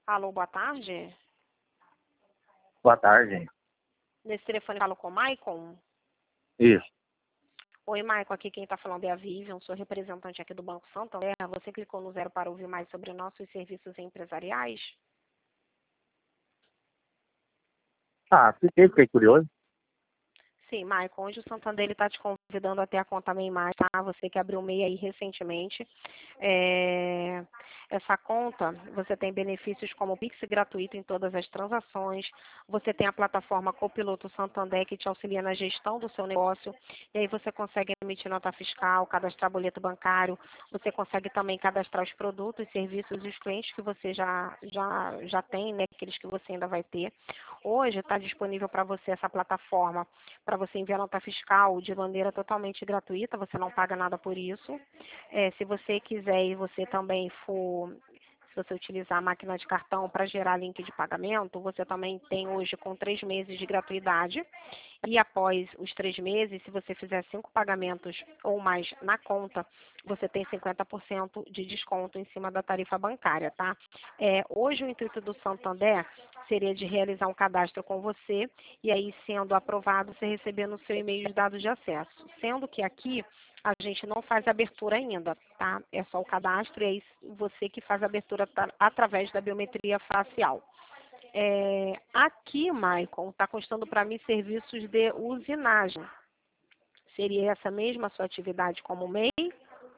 Alô, boa tarde. Boa tarde. Nesse telefone falo com o Maicon. Isso. Oi, Maicon, aqui quem está falando é a Vivian, sou representante aqui do Banco Santander. Você clicou no 0 para ouvir mais sobre nossos serviços empresariais? Fiquei curioso. Sim, Maicon, hoje o Santander está te convidando a ter a conta MEI+, tá? Você que abriu o MEI aí recentemente. Essa conta, você tem benefícios como Pix gratuito em todas as transações, você tem a plataforma Copiloto Santander que te auxilia na gestão do seu negócio, e aí você consegue emitir nota fiscal, cadastrar boleto bancário, você consegue também cadastrar os produtos, serviços e os clientes que você já tem, né, aqueles que você ainda vai ter. Hoje está disponível para você essa plataforma, para você enviar nota fiscal de maneira totalmente gratuita, você não paga nada por isso. Se você quiser e você também se você utilizar a máquina de cartão para gerar link de pagamento, você também tem hoje com 3 meses de gratuidade. E após os 3 meses, se você fizer 5 pagamentos ou mais na conta, você tem 50% de desconto em cima da tarifa bancária, tá? Hoje o intuito do Santander seria de realizar um cadastro com você e aí, sendo aprovado, você receber no seu e-mail os dados de acesso. Sendo que aqui a gente não faz abertura ainda, tá? É só o cadastro e aí você que faz a abertura através da biometria facial. Aqui, Maicon, está constando para mim serviços de usinagem. Seria essa mesma a sua atividade como MEI?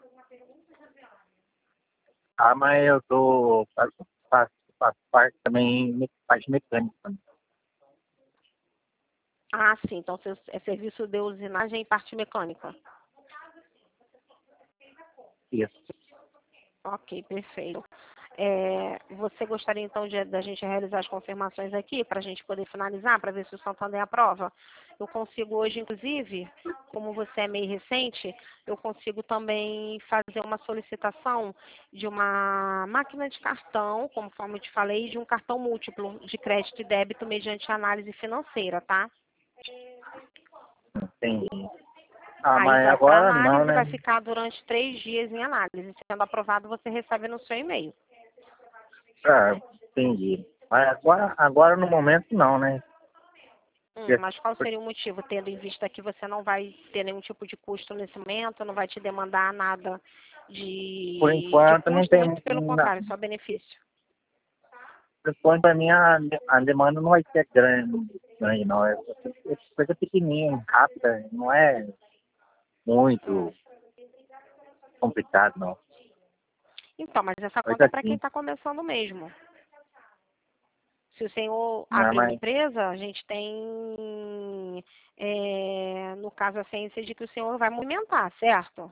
Mas eu faço parte também, parte mecânica também. Ah, sim. Então, é serviço de usinagem e parte mecânica. Isso. Ok, perfeito. Você gostaria, então, da gente realizar as confirmações aqui, para a gente poder finalizar, para ver se o Santander aprova? Eu consigo hoje, inclusive, como você é meio recente, eu consigo também fazer uma solicitação de uma máquina de cartão, conforme eu te falei, de um cartão múltiplo de crédito e débito mediante análise financeira, tá? Entendi. Aí Mas vai para agora não, análise, né? vai ficar durante 3 dias em análise. Sendo aprovado, você recebe no seu e-mail. Entendi. Mas agora no momento não, né? Mas qual seria o motivo, tendo em vista que você não vai ter nenhum tipo de custo nesse momento, não vai te demandar nada Por de enquanto não custo, tem. muito pelo contrário, só benefício. Por enquanto para mim a demanda não vai ser grande não. É coisa pequenininha, rápida, não é muito complicado não. Então, mas essa conta Coisa é para quem assim. está começando mesmo. Se o senhor Não, abrir uma mas empresa, a gente tem, no caso, a ciência de que o senhor vai movimentar, certo?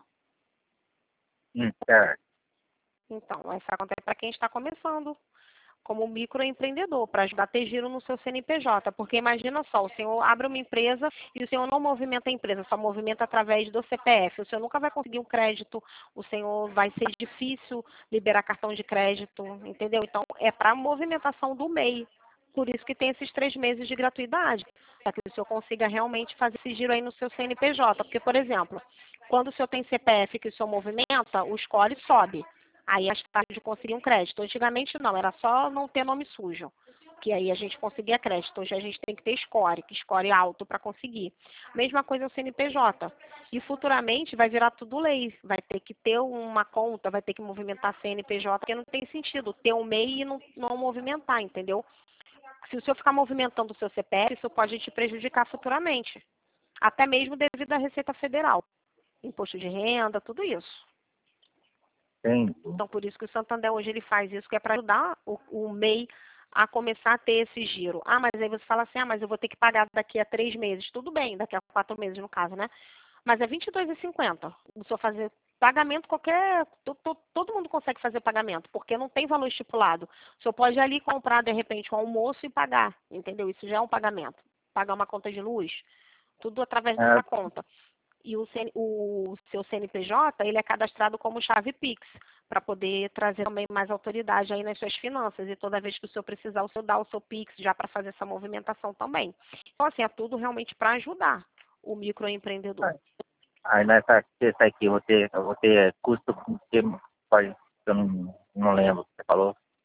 certo. Então, essa conta é para quem está começando, como microempreendedor, para ajudar a ter giro no seu CNPJ. Porque imagina só, o senhor abre uma empresa e o senhor não movimenta a empresa, só movimenta através do CPF. O senhor nunca vai conseguir um crédito, o senhor vai ser difícil liberar cartão de crédito, entendeu? Então, é para movimentação do MEI. Por isso que tem esses 3 meses de gratuidade, para que o senhor consiga realmente fazer esse giro aí no seu CNPJ. Porque, por exemplo, quando o senhor tem CPF que o senhor movimenta, o score sobe. Aí as taxas de conseguir um crédito. Antigamente não, era só não ter nome sujo, que aí a gente conseguia crédito. Hoje a gente tem que ter score, que score alto para conseguir. Mesma coisa o CNPJ. E futuramente vai virar tudo lei. Vai ter que ter uma conta, vai ter que movimentar CNPJ, porque não tem sentido ter um MEI e não movimentar, entendeu? Se o senhor ficar movimentando o seu CPF, isso pode te prejudicar futuramente. Até mesmo devido à Receita Federal. Imposto de renda, tudo isso. Entendi. Então, por isso que o Santander hoje ele faz isso, que é para ajudar o MEI a começar a ter esse giro. Ah, mas aí você fala assim, mas eu vou ter que pagar daqui a 3 meses. Tudo bem, daqui a 4 meses no caso, né? Mas é R$ 22,50. O senhor fazer pagamento qualquer... Todo mundo consegue fazer pagamento, porque não tem valor estipulado. O senhor pode ali comprar, de repente, um almoço e pagar, entendeu? Isso já é um pagamento. Pagar uma conta de luz, tudo através É, dessa conta. E o seu CNPJ, ele é cadastrado como chave Pix, para poder trazer também mais autoridade aí nas suas finanças. E toda vez que o senhor precisar, o senhor dá o seu Pix já para fazer essa movimentação também. Então, assim, é tudo realmente para ajudar o microempreendedor. aí essa aqui eu vou ter custo que pode, eu não lembro o que você falou.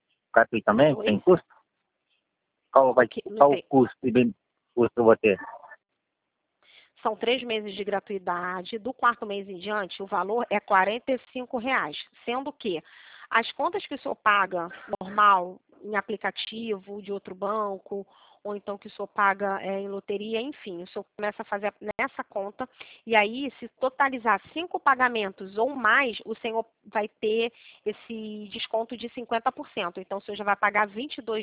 gratuitamente, Oi? sem custo? Qual Não qual o tem. custo custo que eu vou ter? São 3 meses de gratuidade. Do quarto mês em diante, o valor é R$ 45, sendo que as contas que o senhor paga normal, em aplicativo de outro banco, ou então que o senhor paga em loteria, enfim, o senhor começa a fazer nessa conta, e aí, se totalizar 5 pagamentos ou mais, o senhor vai ter esse desconto de 50%. Então, o senhor já vai pagar R$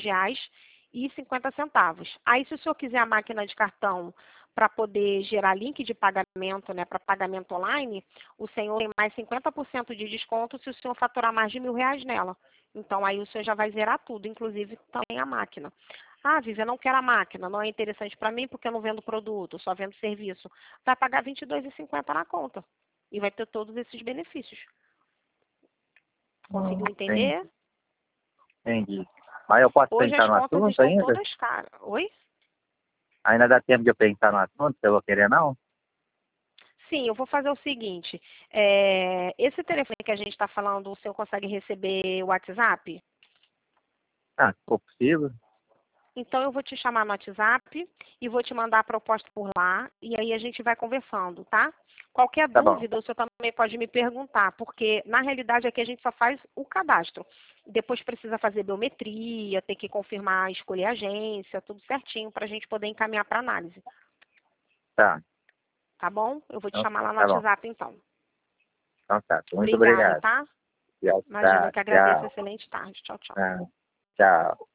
22,50. Aí, se o senhor quiser a máquina de cartão para poder gerar link de pagamento, né, para pagamento online, o senhor tem mais 50% de desconto se o senhor faturar mais de R$ 1.000 nela. Então, aí o senhor já vai zerar tudo, inclusive também a máquina. Ah, Vivi, eu não quero a máquina, não é interessante para mim porque eu não vendo produto, só vendo serviço. Vai pagar R$ 22,50 na conta e vai ter todos esses benefícios. Conseguiu Entendi. entender? Entendi. Mas eu posso Hoje pensar as no contas assunto estão ainda? todas caras. Oi? Ainda dá tempo de eu pensar no assunto, se eu vou querer não? Sim, eu vou fazer o seguinte. Esse telefone que a gente está falando, o senhor consegue receber o WhatsApp? Ah, se for possível. Então eu vou te chamar no WhatsApp e vou te mandar a proposta por lá e aí a gente vai conversando, tá? Qualquer Tá bom. dúvida, o senhor também pode me perguntar, porque na realidade aqui a gente só faz o cadastro. Depois precisa fazer biometria, tem que confirmar, escolher a agência, tudo certinho para a gente poder encaminhar para análise, Tá. tá bom? Eu vou te Então, chamar lá no tá bom. WhatsApp então. Então tá. Muito Obrigada, obrigado. tá? Tchau, Imagina, eu tá. que agradeço. Tchau. Excelente tarde. Tchau, tchau. Ah, tchau.